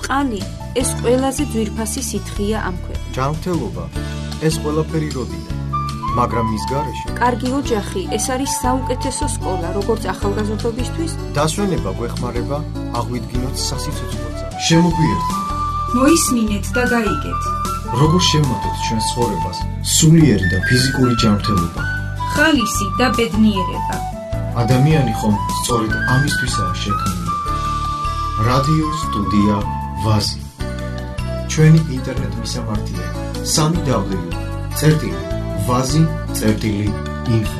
წყალი ეს ყველაზე ძვირფასი სითხეა ამ ქვეყნად. ჯანმრთელობა ეს ყველაფერი როდია, მაგრამ მის გარეშე კარგი ოჯახი ეს არის საუკეთესო სკოლა, როგორც ახალგაზრდობისთვის. დასვენება გვეხმარება აღვიდგინოთ სასიცოცხლოზე. შემოგვიერთდეთ. მოისმინეთ და გაიგეთ. როგორ შევმატოთ ჩვენს ცხოვრებას სულიერი და ფიზიკური ჯანმრთელობა, ხალისი და ბედნიერება. ადამიანი ხომ სწორედ ამისთვისაა შექმნილი. რადიო სტუდია ვაზი. ჩვენი ინტერნეტ მისამართია: www.vazi.info.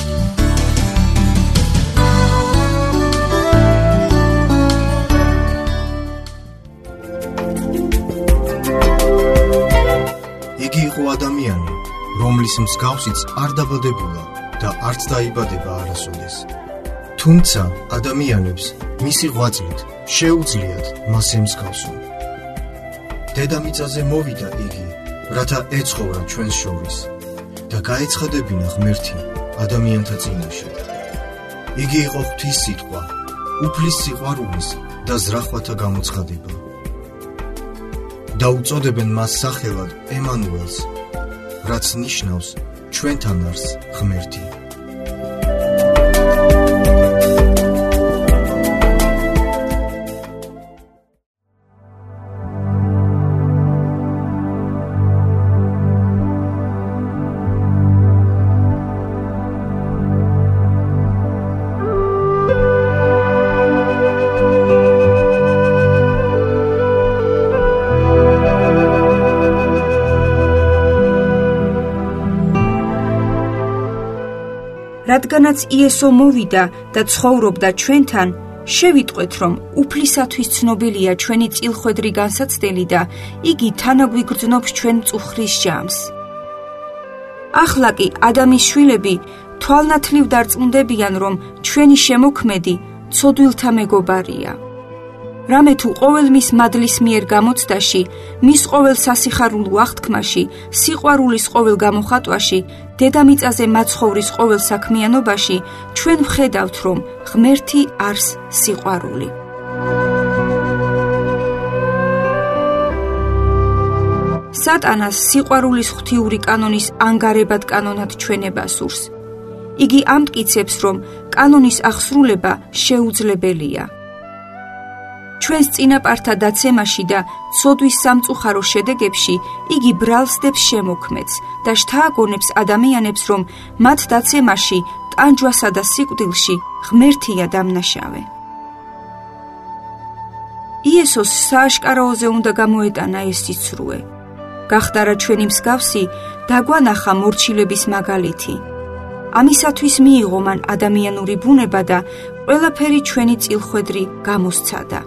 იგი იყო ადამიანი, რომლის მსგავსიც არ დაბადებულა და არც დაიბადება არასოდეს. თუმცა ადამიანებს მისი ღვაწლით შეუძლიათ მას ემსგავსონ. დედამიწაზე მოვიდა იგი, რათა ეცხოვრა ჩვენს შორის და გაეცხადებინა ღმერთი ადამიანთა წინაშე. იგი იყო ღვთის სიტყვა, უფლის სიყვარულის და ზრახვათა გამოცხადება. და უწოდებენ მას სახელად ემანუელს, რაც ნიშნავს ჩვენთან არის ღმერთი. რადგანაც იესო მოვიდა და ცხოვრობდა ჩვენთან, შევიტყვეთ, რომ უფლისათვის ცნობილია ჩვენი წილხვედრი განსაცდელი და იგი თანაგვიგრძნობს ჩვენ მწუხრის ჟამს. ახლა კი ადამის შვილები თვალნათლივ დარწმუნდებიან, რომ ჩვენი შემოქმედი ცოდვილთა მეგობარია. რამე თუ ყოველ მის მადლის მიერ გამოცდაში, მის ყოველ სასიხარულო აღთქმაში, სიყვარულის ყოველ გამოხატვაში, დედამიწაზე მაცხოვრის ყოველ საქმიანობაში, ჩვენ ვხედავთ, რომ ღმერთი არის სიყვარული. სატანას სიყვარულის ღვთიური კანონის ანგარებად კანონად ჩვენება სურს. იგი ამტკიცებს, რომ კანონის აღსრულება შეუძლებელია. ჩვენს წინაპართა დაცემაში და ცოდვის სამწუხარო შედეგებში იგი ბრალს დებს შემოქმედს და შთააგონებს ადამიანებს, რომ მათ დაცემაში, ტანჯვასა და სიკვდილში ღმერთია დამნაშავე. იესოს სააშკაროზე უნდა გამოეტანა ეს სიცრუე. გახდარა ჩვენი მსგავსი, დაგვანახა მორჩილების მაგალითი. ამისათვის მიიღო მან ადამიანური ბუნება და ყველაფერი ჩვენი წილხვედრი გამოსცადა.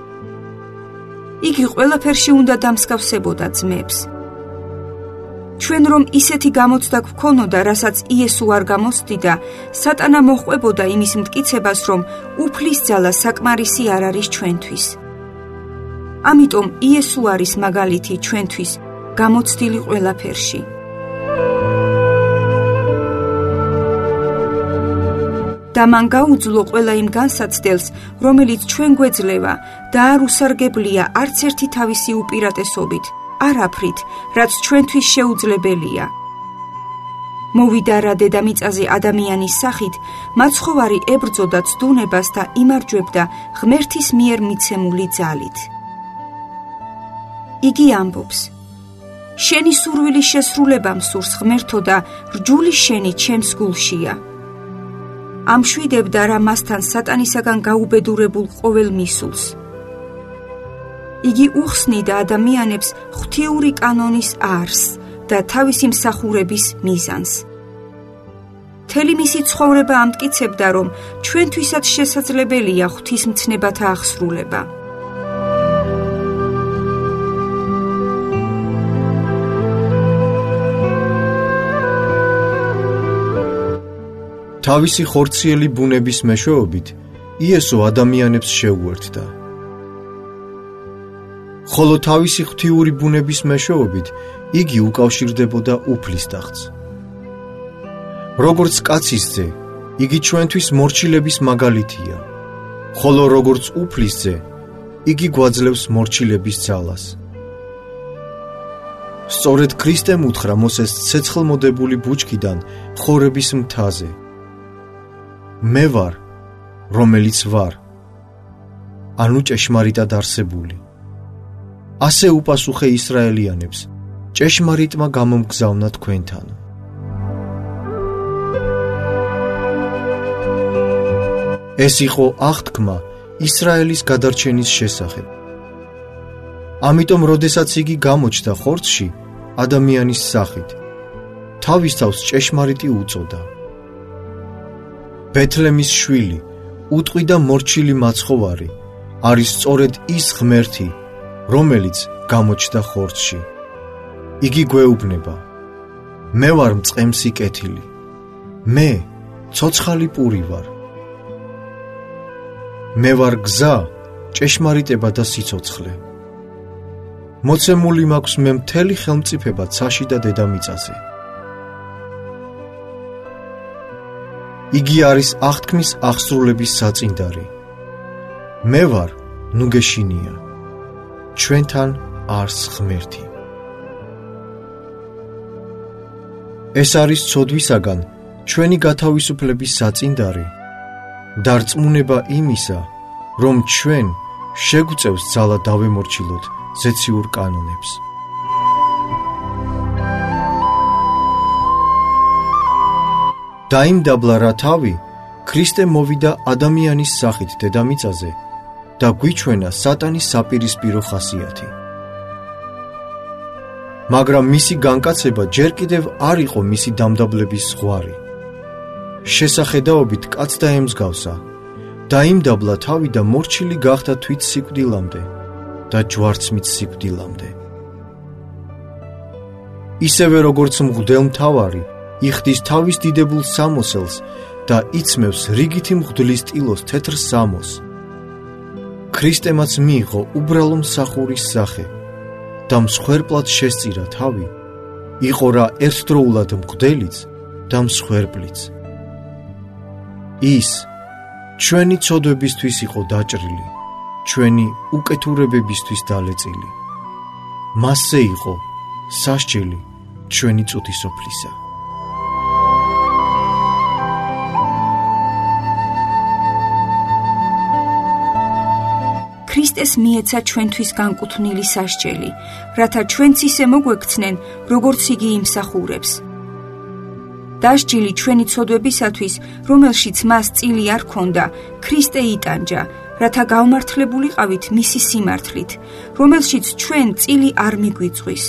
იგი ყველაფერში უნდა დამსგავსებოდა ძმებს. ჩვენ რომ ისეთი გამოცდა გვქონოდა, რასაც იესო არ გამოსდიდა, სატანა მოჰყვებოდა იმის მტკიცებას, რომ უფლის ძალა საკმარისი არ არის ჩვენთვის. ამიტომ იესო არის მაგალითი ჩვენთვის, გამოცდილი ყველაფერში. და მან გაუძლო ყველა იმ განსაცდელს, რომელიც ჩვენ გვეძლევა და არ უსარგებლია არც ერთი თავისი უპირატესობით, არაფრით, რაც ჩვენთვის შეუძლებელია. მოვიდა რა დედამიწაზე ადამიანის სახით, მაცხოვარი ებრძოდა ცდუნებას და იმარჯვებდა ღმერთის მიერ მიცემული ძალით. იგი ამბობს: შენი სურვილის შესრულება მსურს ღმერთო და რჯული შენი ჩემს გულშია. ამშვიდებდა რა მასთან სატანისაგან გაუბედურებულ ყოველ მისულს. იგი უხსნიდა ადამიანებს ღვთიური კანონის არსს და თავისი მსახურების მიზანს. მთელი მისი ცხოვრება ამტკიცებდა, რომ ჩვენთვისაც შესაძლებელია ღვთისმცნებათა აღსრულება. თავისი ხორციელი ბუნების მეშვეობით იესო ადამიანებს შეუერთდა. ხოლო თავისი ღვთიური ბუნების მეშვეობით იგი უკავშირდებოდა უფლის ტახტს. როგორც კაცის ძე, იგი ჩვენთვის მორჩილების მაგალითია, ხოლო როგორც უფლის ძე, იგი გვაძლევს მორჩილების ძალას. სწორედ ქრისტემ უთხრა მოსეს ცეცხლმოდებული ბუჩქიდან ხორების მთაზე: მე ვარ, რომელიც ვარ, ანუ ჭეშმარიტად არსებული. ასე უპასუხე ისრაელიანებს, ჭეშმარიტმა გამომგზავნა თქვენთან. ეს იყო აღთქმა ისრაელის გადარჩენის შესახებ. ამიტომ, როდესაც იგი გამოჩნდა ხორცში ადამიანის სახით, თავის თავს ჭეშმარიტი უწოდა. ბეთლემის შვილი, უტყვი და მორჩილი მაცხოვარი, არის სწორედ ის ღმერთი, რომელიც გამოჩნდა ხორცში. იგი გვეუბნება: მე ვარ მწყემსი კეთილი, მე ცოცხალი პური ვარ. მე ვარ გზა, ჭეშმარიტება და სიცოცხლე. მოცემული მაქვს მე მთელი ხელმწიფება ცაში და დედამიწაზე. იგი არის აღთქმის აღსრულების საწინდარი. მე ვარ, ნუ გეშინია, ჩვენთან არს ღმერთი. ეს არის ცოდვისაგან ჩვენი გათავისუფლების საწინდარი, დარწმუნება იმისა, რომ ჩვენ შეგვწევს ძალა დავემორჩილოთ ზეციურ კანონებს. დაიმდაბლა რა თავი, ქრისტე მოვიდა ადამიანის სახით დედამიწაზე და გვიჩვენა სატანის საპირისპირო ხასიათი. მაგრამ მისი განკაცება ჯერ კიდევ არ იყო მისი დამდაბლების ზღვარი. შესახედაობით კაც დაემსგავსა, დაიმდაბლა თავი და მორჩილი გახდა თვით სიკვდილამდე და ჯვარცმით სიკვდილამდე. ისევე როგორც მღვდელმთავარი იხდის თავის დიდებულ სამოსელს და იცმევს რიგითი მღვდლის ტილოს თეთრ სამოს, ქრისტემაც მიიღო უბრალო მსახურის სახე და მსხვერპლად შესწირა თავი, იყო რა ერთდროულად მღვდელიც და მსხვერპლიც. ის ჩვენი ცოდვებისთვის იყო დაჭრილი, ჩვენი უკეთურებებისთვის დალეწილი. მასზე იყო სასჯელი ჩვენი წუთისოფლისა. ქრისტეს მიეცა ჩვენთვის განკუთვნილი სასჯელი, რათა ჩვენც ისე მოგვექცნენ, როგორც იგი იმსახურებს. დასჯილი ჩვენი ცოდვებისათვის, რომელშიც მას წილი არ ქონდა, ქრისტე იტანჯა, რათა გავმართლებულიყავით მისი სიმართლით, რომელშიც ჩვენ წილი არ მიგვიწვის.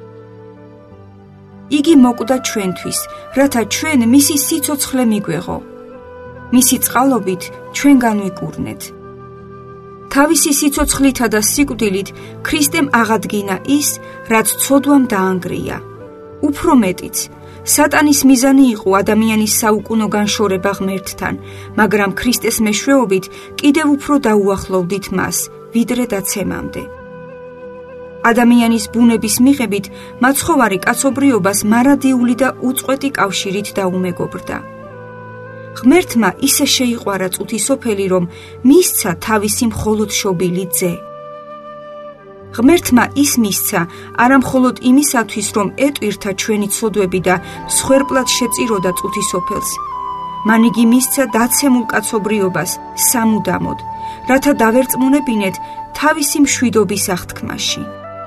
იგი მოკვდა ჩვენთვის, რათა ჩვენ მისი სიცოცხლე მიგვეღო. მისი წყალობით ჩვენ განვიკურნეთ. თავისი სიცოცხლითა და სიკვდილით ქრისტემ აღადგინა ის, რაც ცოდვამ დაანგრია. უფრო მეტიც, სატანის მიზანი იყო ადამიანის საუკუნო განშორება ღმერთთან, მაგრამ ქრისტეს მეშვეობით კიდევ უფრო დაუახლოვდით მას, ვიდრე დაცემამდე. ადამიანის ბუნების მიღებით მაცხოვარი კაცობრიობას მარადიული და უწყვეტი კავშირით დაუმეგობრდა. ღმერთმა ისე შეიყვარა წუთისოფელი, რომ მისცა თავისი მხოლოდ შობილი ძე. ღმერთმა ის მისცა არა მხოლოდ იმისათვის, რომ ეტვირთა ჩვენი ცოდვები და მსხვერპლად შეწიროდა წუთისოფელს. მან იგი მისცა დაცემულ კაცობრიობას სამუდამოდ, რათა დავერწმუნებინეთ თავისი მშვიდობის აღთქმაში.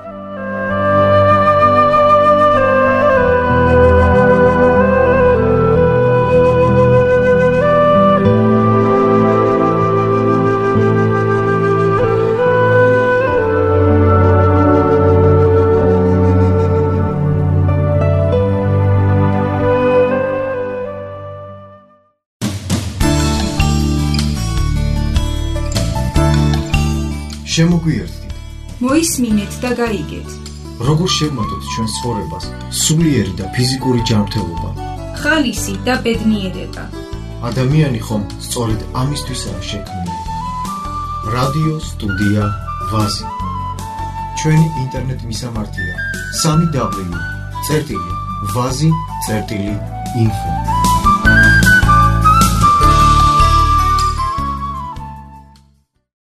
შემოგვიერთდით, მოისმინეთ და გაიგეთ. როგორ შევმატოთ ჩვენს ცხოვრებას სულიერი და ფიზიკური ჯანმრთელობა, ხალისი და ბედნიერება. ადამიანი ხომ სწორედ ამისთვისაა შექმნილი. რადიო სტუდია ვაზი. ჩვენი ინტერნეტ მისამართია: www.vazi.info